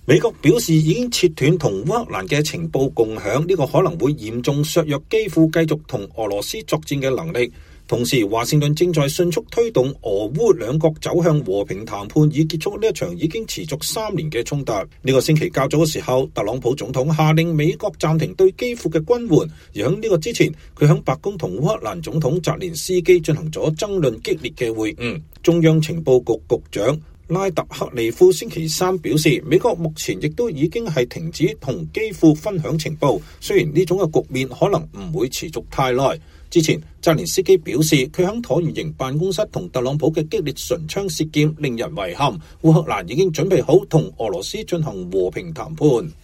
美國表示已經切斷同烏克蘭嘅情報共享，呢個可能會嚴重削弱基輔繼續同俄羅斯作戰嘅能力。同時，華盛頓正在迅速推動俄烏兩國走向和平談判，以結束呢一場已經持續3年嘅衝突。呢個星期較早嘅時候，特朗普總統下令美國暫停對基輔嘅軍援，而喺呢個之前，佢喺白宮同烏克蘭總統澤連斯基進行咗爭論激烈嘅會晤。中央情報局局長拉特克利夫星期三表示，美國目前亦都已經係停止同基輔分享情報，雖然呢種嘅局面可能唔會持續太耐。之前，澤連斯基表示，佢喺橢圓形辦公室同特朗普嘅激烈唇槍舌劍令人遺憾，烏克蘭已經準備好同俄羅斯進行和平談判。